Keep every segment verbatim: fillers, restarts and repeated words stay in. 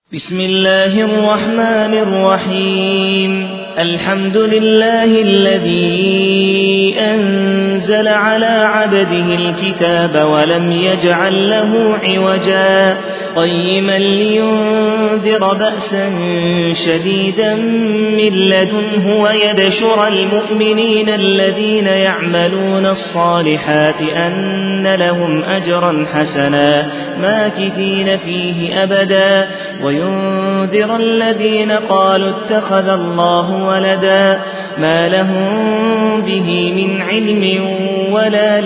بسم الله الرحمن الرحيم الحمد لله الذي أنزل على عبده الكتاب ولم يجعل له عوجا قيما لينذر بأسا شديدا من لدنه ويبشر المؤمنين الذين يعملون الصالحات أن لهم أجرا حسنا ماكثين فيه أبدا وينذر الذين قالوا اتخذ الله ولدا ما لهم به من علم ولا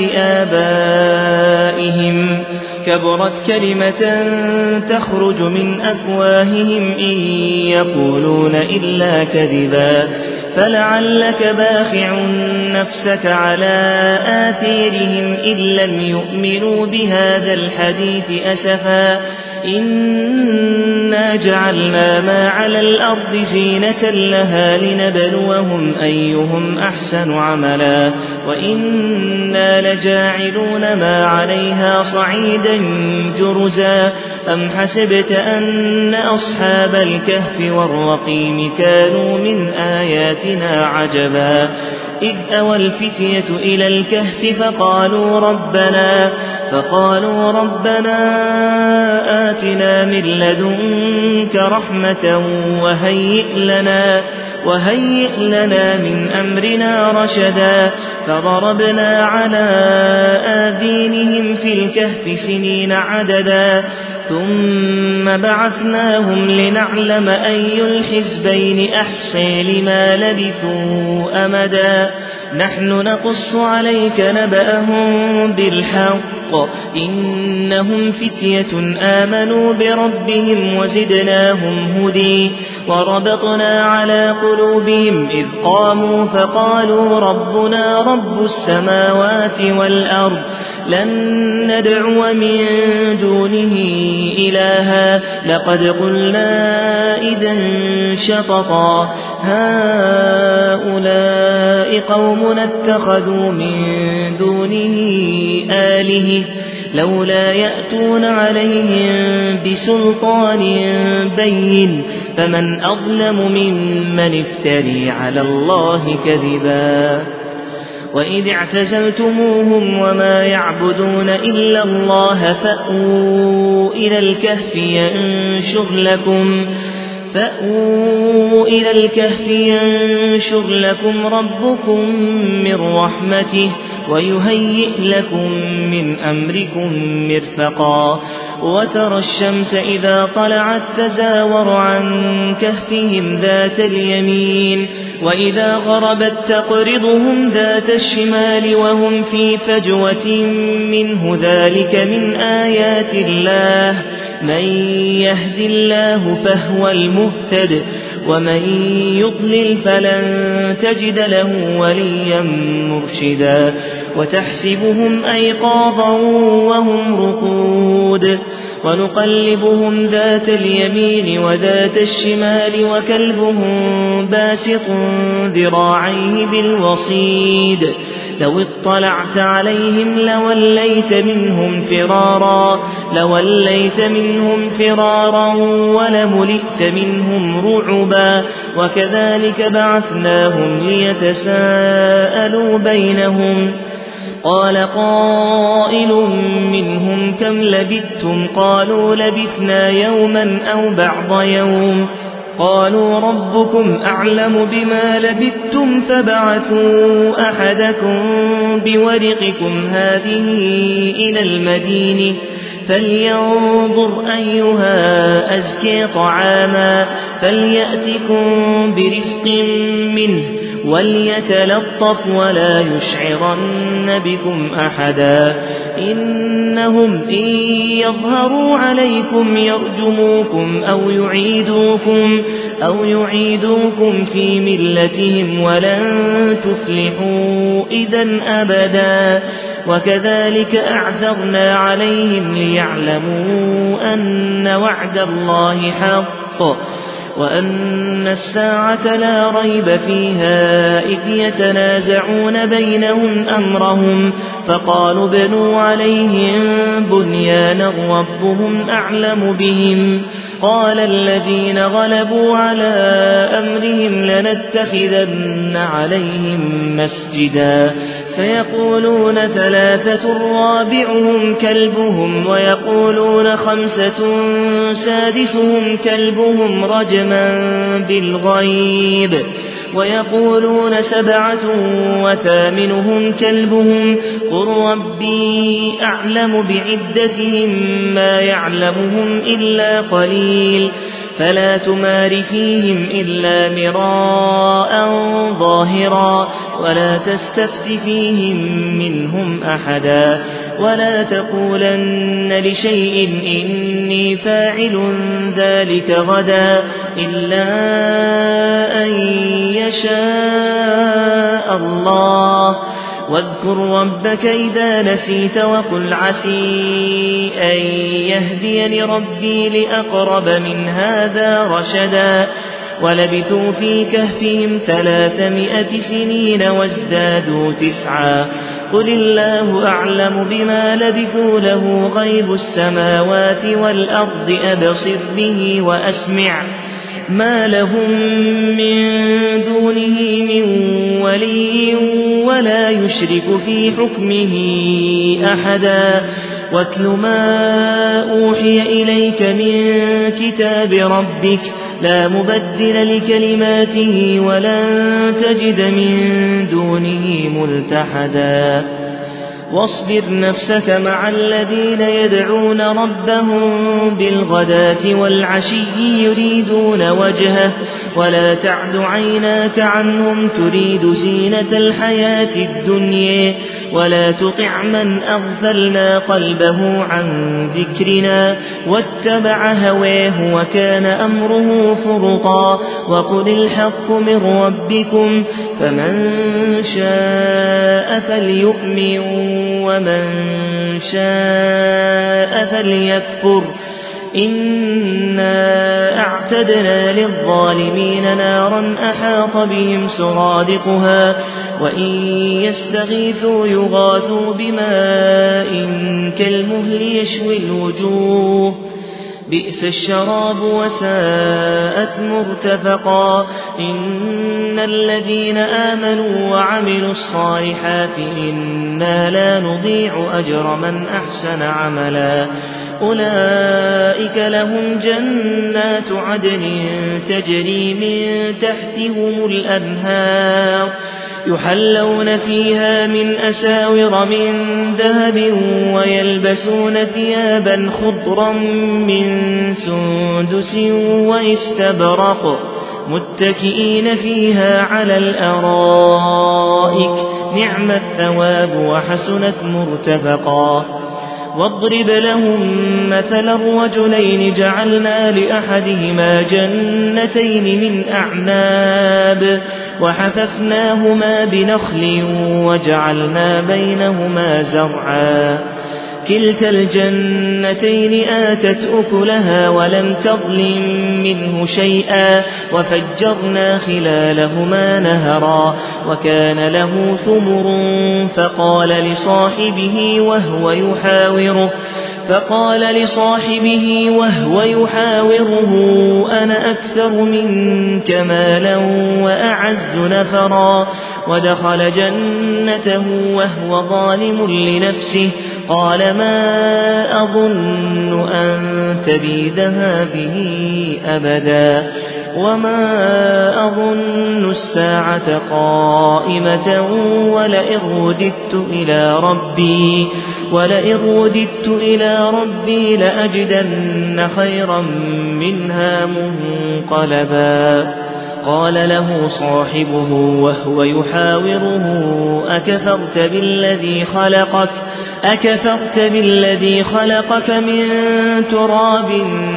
لآبائهم كبرت كلمة تخرج من أفواههم إن يقولون إلا كذبا فلعلك باخع نفسك على آثيرهم إن لم يؤمنوا بهذا الحديث أسفا إنا جعلنا ما على الأرض زينة لها لنبلوهم أيهم أحسن عملا وإنا لجاعلون ما عليها صعيدا جرزا أم حسبت أن أصحاب الكهف والرقيم كانوا من آياتنا عجبا إذ أوى الفتية إلى الكهف فقالوا ربنا فقالوا ربنا آتنا من لدنك رحمة وهيئ لنا وهيئ لنا من أمرنا رشدا فضربنا على آذينهم في الكهف سنين عددا ثم بعثناهم لنعلم أي الحزبين أحصي لما لبثوا أمدا نحن نقص عليك نبأهم بالحق إنهم فتية آمنوا بربهم وزدناهم هدي وربطنا على قلوبهم إذ قاموا فقالوا ربنا رب السماوات والأرض لن ندعو من دونه إلها لقد قلنا إذا شططا هؤلاء قومنا اتخذوا من دونه آلهة لولا يأتون عليهم بسلطان بين فمن أظلم ممن افتري على الله كذبا وإذ اعتزلتموهم وما يعبدون إلا الله فأووا إلى الكهف ينشر لكم فأووا إلى الكهف ينشر لكم ربكم من رحمته ويهيئ لكم من أمركم مرفقا وترى الشمس إذا طلعت تزاور عن كهفهم ذات اليمين وإذا غربت تقرضهم ذات الشمال وهم في فجوة منه ذلك من آيات الله من يهد الله فهو المهتد ومن يضلل فلن تجد له وليا مرشدا وتحسبهم أيقاظا وهم رقود ونقلبهم ذات اليمين وذات الشمال وكلبهم باسط ذراعيه بالوصيد لو اطلعت عليهم لوليت منهم فرارا لوليت منهم فرارا ولملئت منهم رعبا وكذلك بعثناهم ليتساءلوا بينهم قال قائل منهم كم لبثتم قالوا لبثنا يوما أو بعض يوم قالوا ربكم أعلم بما لبثتم فبعثوا أحدكم بورقكم هذه إلى المدينة فلينظر أيها أزكي طعاما فليأتكم برزق منه وليتلطف ولا يشعرن بكم أحدا إنهم إن يظهروا عليكم يرجموكم أو يعيدوكم أو يعيدوكم في ملتهم ولن تفلحوا إذا أبدا وكذلك أعثرنا عليهم ليعلموا أن وعد الله حق وأن الساعة لا ريب فيها إذ يتنازعون بينهم أمرهم فقالوا ابنوا عليهم بنيانا ربهم أعلم بهم قال الذين غلبوا على أمرهم لنتخذن عليهم مسجدا سيقولون ثلاثة رابعهم كلبهم ويقولون خمسة سادسهم كلبهم رجما بالغيب ويقولون سبعة وثامنهم كلبهم قل ربي أعلم بعدتهم ما يعلمهم إلا قليل فلا تمار فيهم إلا مراء ظاهرا ولا تستفت فيهم منهم أحدا ولا تقولن لشيء إني فاعل ذلك غدا إلا أن يشاء الله واذكر ربك إذا نسيت وقل عسي أن يهديني ربي لأقرب من هذا رشدا ولبثوا في كهفهم ثلاثمائة سنين وازدادوا تسعا قل الله أعلم بما لبثوا له غيب السماوات والأرض أبصر به وأسمع ما لهم من دونه من ولي ولا يشرك في حكمه أحدا واتل ما أوحي إليك من كتاب ربك لا مبدل لكلماته ولن تجد من دونه ملتحدا واصبر نفسك مع الذين يدعون ربهم بالغداة والعشي يريدون وجهه ولا تعد عيناك عنهم تريد زينة الحياة الدنيا ولا تطع من أغفلنا قلبه عن ذكرنا واتبع هواه وكان أمره فرطا وقل الحق من ربكم فمن شاء فليؤمن ومن شاء فليكفر إنا أعتدنا للظالمين نارا أحاط بهم سرادقها وإن يستغيثوا يغاثوا بماء كالمهل يشوي الوجوه بئس الشراب وساءت مرتفقا إن الذين آمنوا وعملوا الصالحات إنا لا نضيع أجر من أحسن عملا أولئك لهم جنات عدن تجري من تحتهم الأنهار يحلون فيها من أساور من ذهب ويلبسون ثيابا خضرا من سندس واستبرق متكئين فيها على الأرائك نعم الثواب وحسنت مرتفقا واضرب لهم مثلا رجلين جعلنا لأحدهما جنتين من أعناب وحففناهما بنخل وجعلنا بينهما زرعا كلتا الجنتين آتت أكلها ولم تظلم منه شيئا وفجرنا خلالهما نهرا وكان له ثمر فقال لصاحبه وهو يحاوره فقال لصاحبه وهو يحاوره أنا أكثر منك مالا وأعز نفرا ودخل جنته وهو ظالم لنفسه قال ما أظن أن تبيد هذه أبدا وما أظن الساعة قائمة ولئن رددت إلى ربي ولئن رددت إلى ربي لأجدن خيرا منها منقلبا قال له صاحبه وهو يحاوره أكفرت بالذي خلقك أكفرت بالذي خلقك من تراب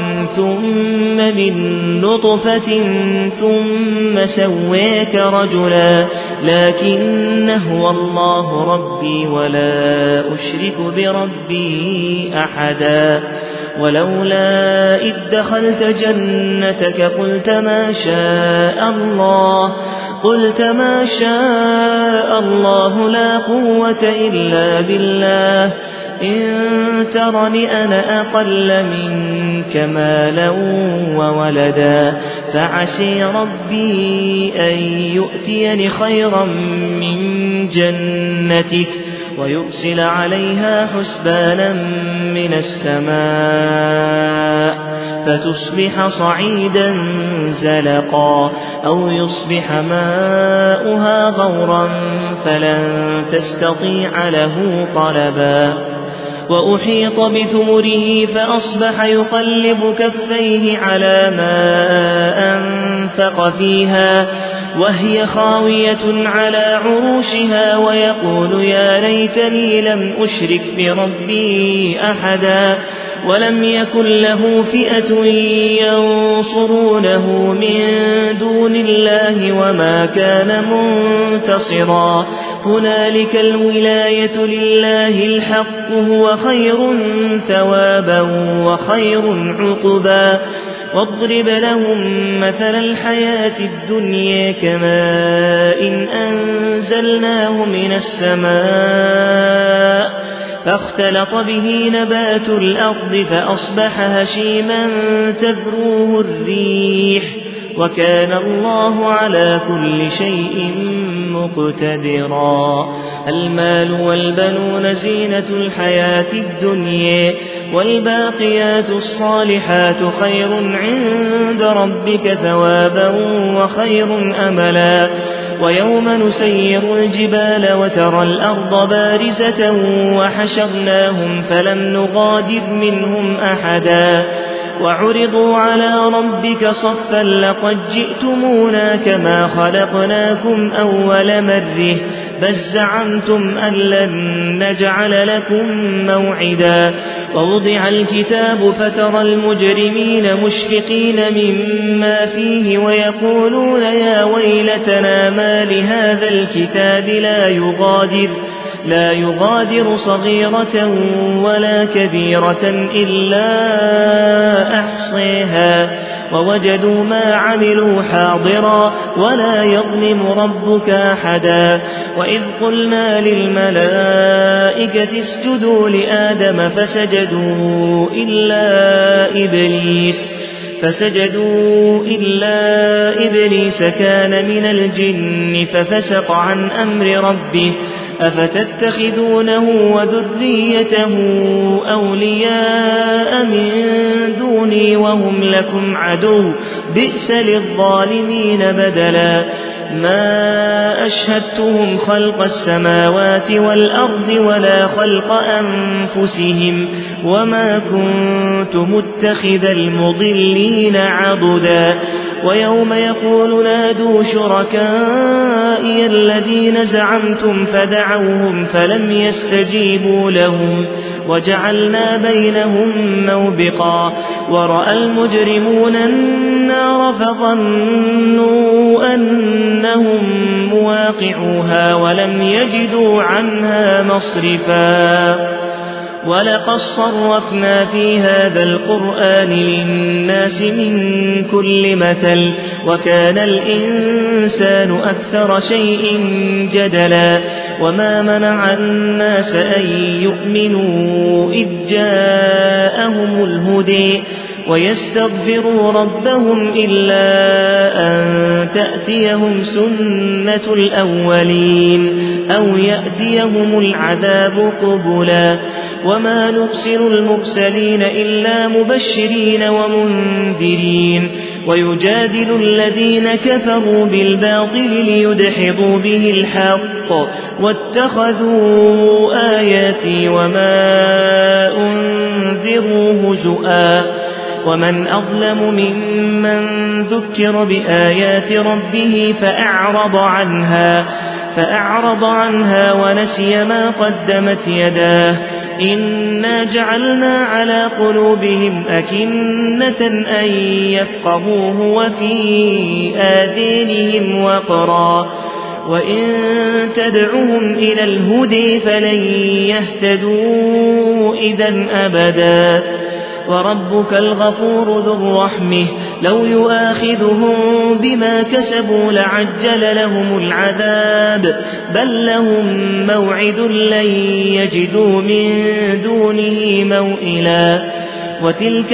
ثم من نطفة ثم سويك رجلا لكن هو الله ربي ولا أشرك بربي أحدا ولولا إذ دخلت جنتك قلت ما شاء الله قلت ما شاء الله لا قوة إلا بالله إن ترني أنا أقل منك مالا وولدا فعسى ربي أن يؤتيني خيرا من جنتك ويرسل عليها حسبانا من السماء فتصبح صعيدا زلقا أو يصبح ماؤها غورا فلن تستطيع له طلبا وأحيط بثمره فأصبح يقلب كفيه على ما أنفق فيها وهي خاوية على عروشها ويقول يا ليتني لم أشرك بربي أحدا ولم يكن له فئة ينصرونه من دون الله وما كان منتصرا هنالك الولاية لله الحق هو خير ثوابا وخير عقبا واضرب لهم مثل الحياة الدنيا كماء إن أنزلناه من السماء فاختلط به نبات الأرض فأصبح هشيما تذروه الريح وكان الله على كل شيء مقتدرا المال والبنون زينة الحياة الدنيا والباقيات الصالحات خير عند ربك ثوابا وخير أملا ويوم نسير الجبال وترى الأرض بارزة وحشرناهم فلم نغادر منهم أحدا وعرضوا على ربك صفا لقد جئتمونا كما خلقناكم أول مرة بل زعمتم أن لن نجعل لكم موعدا ووضع الكتاب فترى المجرمين مشفقين مما فيه ويقولون يا ويلتنا ما لهذا الكتاب لا يغادر لا يغادر صغيرة ولا كبيرة إلا أحصيها ووجدوا ما عملوا حاضرا ولا يظلم ربك أحدا وإذ قلنا للملائكة اسجدوا لآدم فسجدوا إلا إبليس فسجدوا إلا إبليس كان من الجن ففسق عن أمر ربه أفتتخذونه وذريته أولياء من دوني وهم لكم عدو بئس للظالمين بدلا ما أشهدتهم خلق السماوات والأرض ولا خلق أنفسهم وما كنت متخذ المضلين عضدا ويوم يقول نادوا شركائي الذين زعمتم فدعوهم فلم يستجيبوا لهم وجعلنا بينهم موبقا ورأى المجرمون النار فظنوا أنهم مواقعوها ولم يجدوا عنها مصرفا ولقد صرفنا في هذا القرآن للناس من كل مثل وكان الإنسان أكثر شيء جدلا وما منع الناس أن يؤمنوا إذ جاءهم الهدى ويستغفروا ربهم إلا أن تأتيهم سنة الأولين أو يأتيهم العذاب قبلا وما نرسل المرسلين إلا مبشرين ومنذرين ويجادل الذين كفروا بالباطل ليدحضوا به الحق واتخذوا آياتي وما أنذروا هزؤا ومن أظلم ممن ذكر بآيات ربه فأعرض عنها فأعرض عنها ونسي ما قدمت يداه إنا جعلنا على قلوبهم أكنة أن يفقهوه وفي آذانهم وقرا وإن تدعهم إلى الهدى فلن يهتدوا إذا أبدا وربك الغفور ذو الرحمة لو يؤاخذهم بما كسبوا لعجل لهم العذاب بل لهم موعد لن يجدوا من دونه موئلا وتلك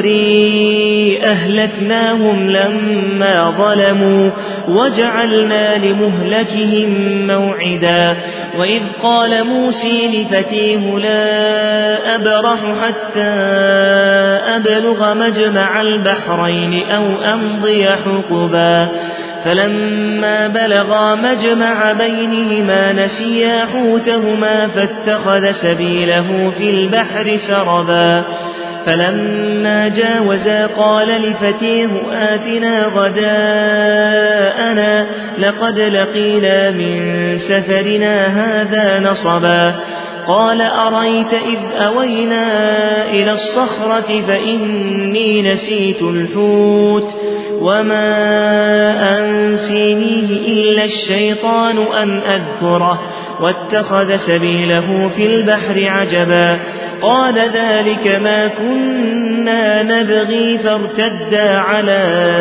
القرى أهلكناهم لما ظلموا وجعلنا لمهلكهم موعدا وإذ قال موسى لفتيه لا أبرح حتى أبلغ مجمع البحرين أو أمضي حقبا فلما بلغا مجمع بينهما نسيا حوتهما فاتخذ سبيله في البحر سربا فلما جاوزا قال لفتيه آتنا غداءنا لقد لقينا من سفرنا هذا نصبا قال أريت إذ أوينا إلى الصخرة فإني نسيت الحوت وما أنسينيه إلا الشيطان أن أذكره واتخذ سبيله في البحر عجبا قال ذلك ما كنا نبغي فارتدا على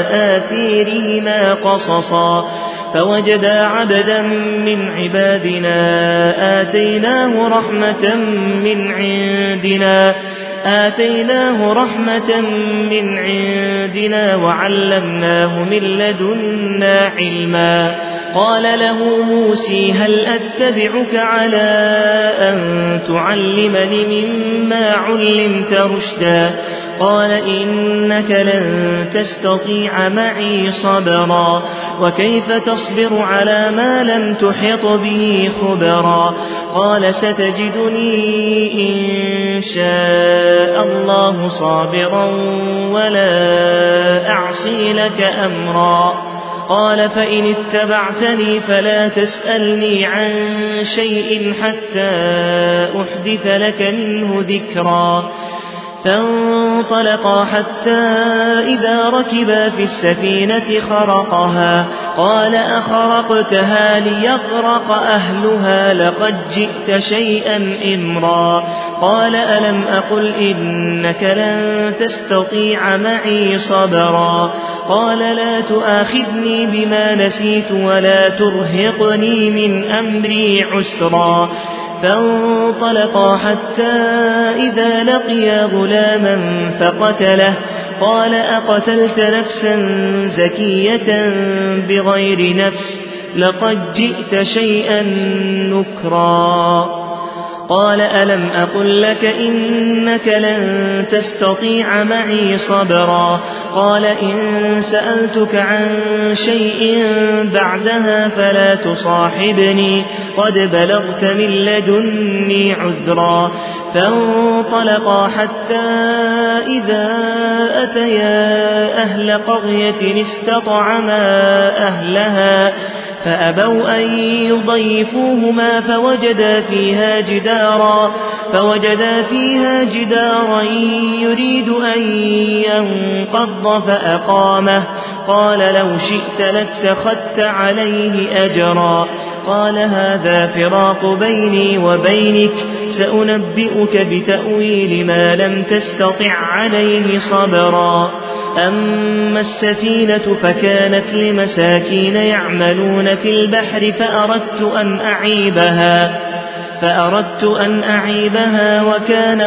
آثارهما قصصا فوجدا عبدا من عبادنا آتيناه رحمة من عندنا آتيناه رحمة من عندنا وعلمناه من لدنا علما قال له موسى هل أتبعك على أن تعلمني مما علمت رشدا قال إنك لن تستطيع معي صبرا وكيف تصبر على ما لم تحط به خبرا قال ستجدني إن شاء الله صابرا ولا أعصي لك أمرا قال فإن اتبعتني فلا تسألني عن شيء حتى أحدث لك منه ذكرا فانطلقا حتى إذا ركبا في السفينة خرقها قال أخرقتها ليغرق أهلها لقد جئت شيئا إمرا قال ألم أقل إنك لن تستطيع معي صبرا قال لا تؤاخذني بما نسيت ولا ترهقني من أمري عسرا فانطلقا حتى إذا لقيا غلاما فقتله قال أقتلت نفسا زكية بغير نفس لقد جئت شيئا نكرا قال ألم أقل لك إنك لن تستطيع معي صبرا قال إن سألتك عن شيء بعدها فلا تصاحبني قد بلغت من لدني عذرا فانطلقا حتى إذا أتيا أهل قرية استطعما أهلها فأبوا أن يضيفوهما فوجدا فيها جدارا فوجدا فيها جدارا يريد أن ينقض فأقامه قال لو شئت لاتخذت عليه أجرا قال هذا فراق بيني وبينك سأنبئك بتأويل ما لم تستطع عليه صبرا أما السفينة فكانت لمساكين يعملون في البحر فأردت أن أعيبها فأردت أن أعيبها وكان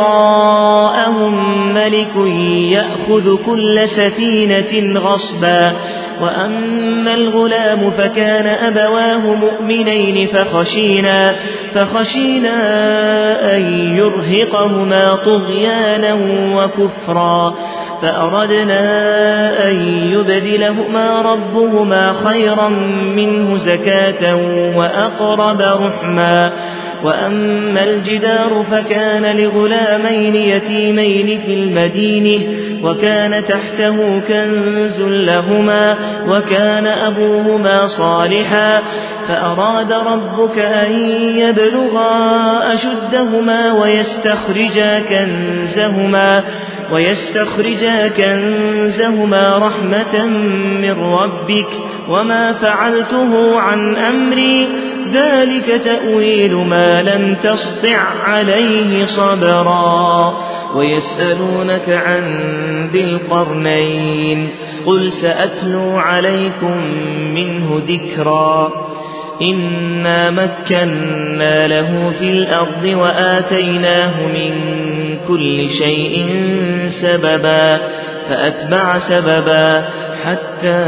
وراءهم ملك يأخذ كل سفينة غصبا وأما الغلام فكان أبواه مؤمنين فخشينا, فخشينا أن يرهقهما طغيانا وكفرا فأردنا أن يبدلهما ربهما خيرا منه زكاة وأقرب رحما وأما الجدار فكان لغلامين يتيمين في المدينة وكان تحته كنز لهما وكان أبوهما صالحا فأراد ربك أن يبلغا أشدهما ويستخرجا كنزهما ويستخرجا كنزهما رحمة من ربك وما فعلته عن أمري ذلك تأويل ما لم تسطع عليه صبرا ويسألونك عن ذي القرنين قل سأتلو عليكم منه ذكرا إنا مكنا له في الأرض وآتيناه من كل شيء سببا فأتبع سببا حتى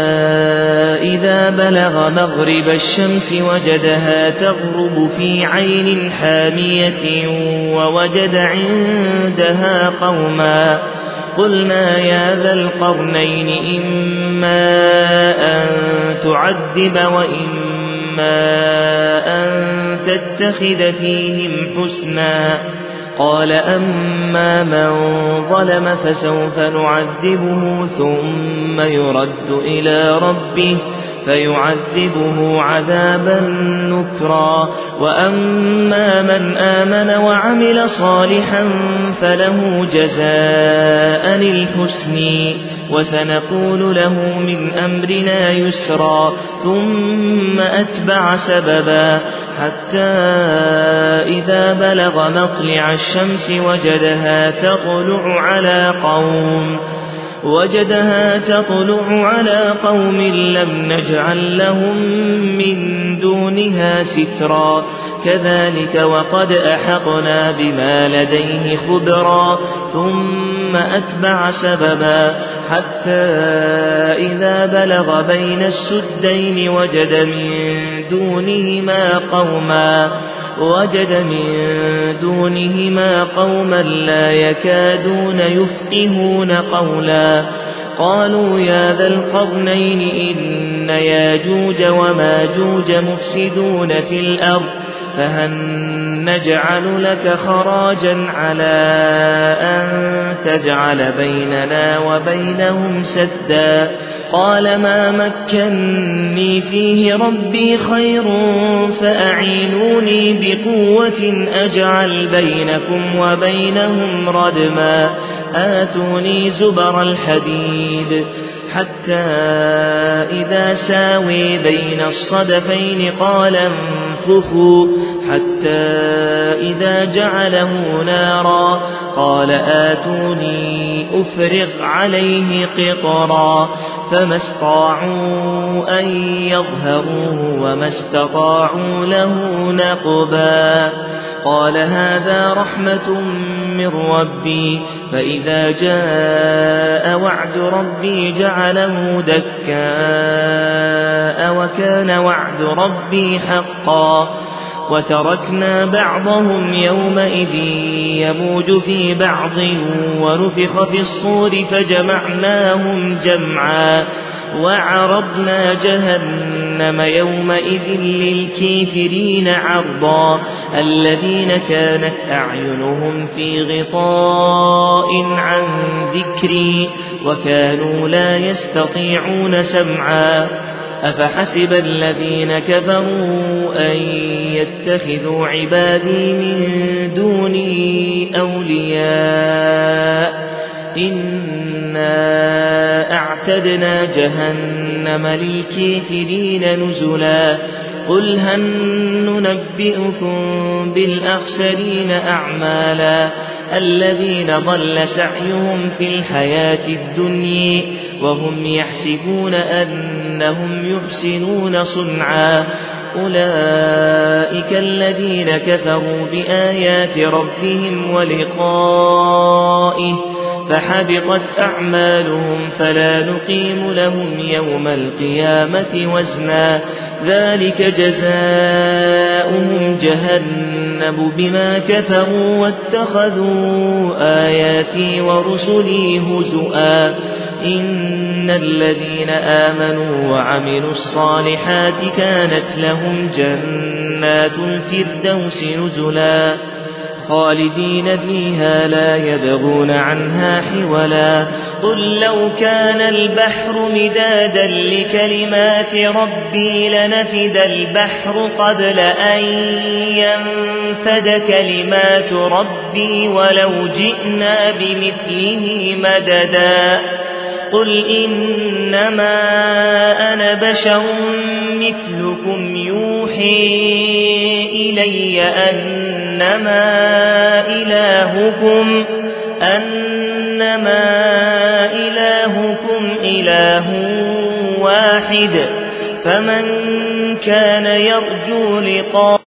إذا بلغ مغرب الشمس وجدها تغرب في عين حامية ووجد عندها قوما قلنا يا ذا القرنين إما أن تعذب وإما أن تتخذ فيهم حسنا قال أما من ظلم فسوف نعذبه ثم يرد إلى ربه فيعذبه عذابا نكرا وأما من آمن وعمل صالحا فله جزاء الحسن وسنقول له من أمرنا يسرا ثم أتبع سببا حتى إذا بلغ مطلع الشمس وجدها تطلع على قوم وجدها تطلع على قوم لم نجعل لهم من دونها سترا كذلك وقد أحطنا بما لديه خبرا ثم أتبع سببا حتى إذا بلغ بين السدين وجد من دونهما قوما وجد من دونهما قوما لا يكادون يفقهون قولا قالوا يا ذا القرنين إن ياجوج وماجوج مفسدون في الأرض فهل نجعل لك خراجا على أن تجعل بيننا وبينهم سدا قال ما مكني فيه ربي خير فأعينوني بقوة أجعل بينكم وبينهم ردما آتوني زبر الحديد حتى إذا ساوي بين الصدفين قال انفخوا حتى إذا جعله نارا قال آتوني أفرغ عليه قطرا فما استطاعوا أن يظهروه وما استطاعوا له نقبا قال هذا رحمة من ربي فإذا جاء وعد ربي جعله دكاء وكان وعد ربي حقا وتركنا بعضهم يومئذ يموج في بعض ونفخ في الصور فجمعناهم جمعا وعرضنا جهنم يومئذ للكافرين عرضا الذين كانت أعينهم في غطاء عن ذكري وكانوا لا يستطيعون سمعا أفحسب الذين كفروا أن يتخذوا عبادي من دوني أولياء إنا أعتدنا جهنم للكافرين نزلا قل هل ننبئكم بالأخسرين أعمالا الذين ضل سعيهم في الحياة الدنيا وهم يحسبون أنهم يحسنون صنعا أولئك الذين كفروا بآيات ربهم ولقائه فحبطت أعمالهم فلا نقيم لهم يوم القيامة وزنا ذلك جزاؤهم جهنم بما كفروا واتخذوا آياتي ورسلي هزؤا إن الذين آمنوا وعملوا الصالحات كانت لهم جنات الفردوس نزلا خالدين فيها لا يبغون عنها حولا قل لو كان البحر مدادا لكلمات ربي لنفد البحر قبل أن ينفد كلمات ربي ولو جئنا بمثله مددا قل إنما أنا بشر مثلكم يوحي إلي أنما إلهكم أنما إلهكم إله واحد فمن كان يرجو لقاء